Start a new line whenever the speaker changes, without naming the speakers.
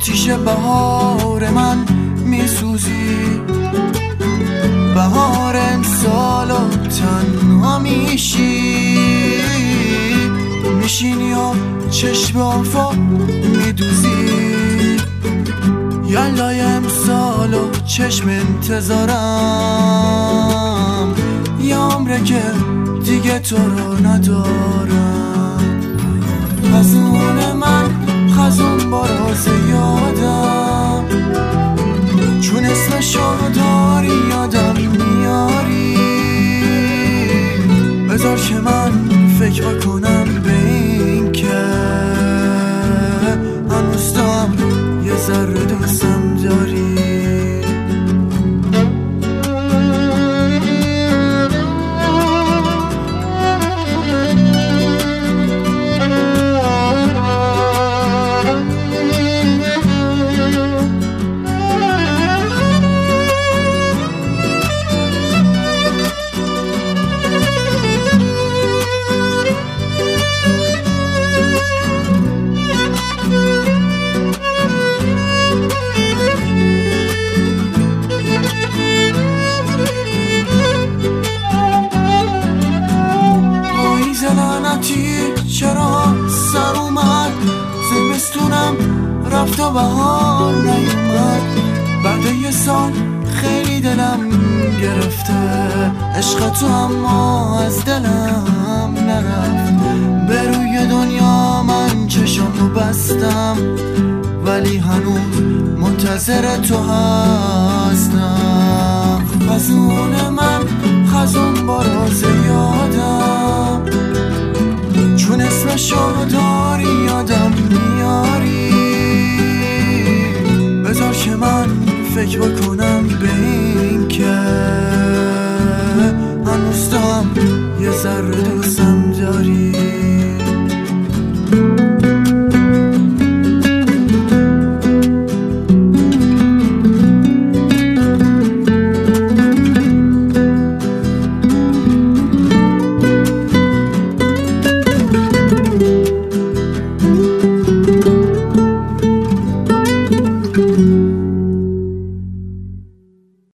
آتیش بهار من میسوزی، بهار امسال و تنها میشینی و چشم آفا میدوزی. یلای امسال و چشم انتظارم، یه عمره که دیگه تو رو ندارم. خزون من خزون باراز یادم، چون اسمشو داری یادم میاری. بذار که من فکر بکنم به این که هنوز دم یه ذره دوستم داری. چرا سر اومد زمستونم رفت و بهار نیومد. بعد یه سال خیلی دلم گرفته عشق تو، اما از دلم نرفت. به روی دنیا من چشمو بستم، ولی هنوز منتظر تو هستم. خزون من خزون باراز یادم، چون اسمشو داری یادم میاری. بذار که من فکر بکنم به این که